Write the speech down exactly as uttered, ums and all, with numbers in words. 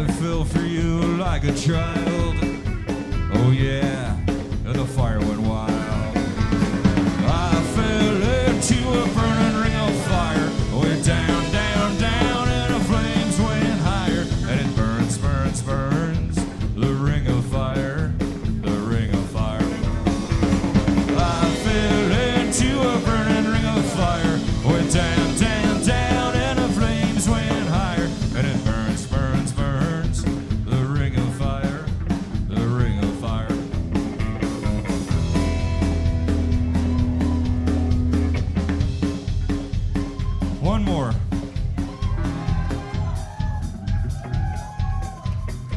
I fell for you like a child. Oh yeah, and the fire went wild. I fell into a burning ring of fire, way down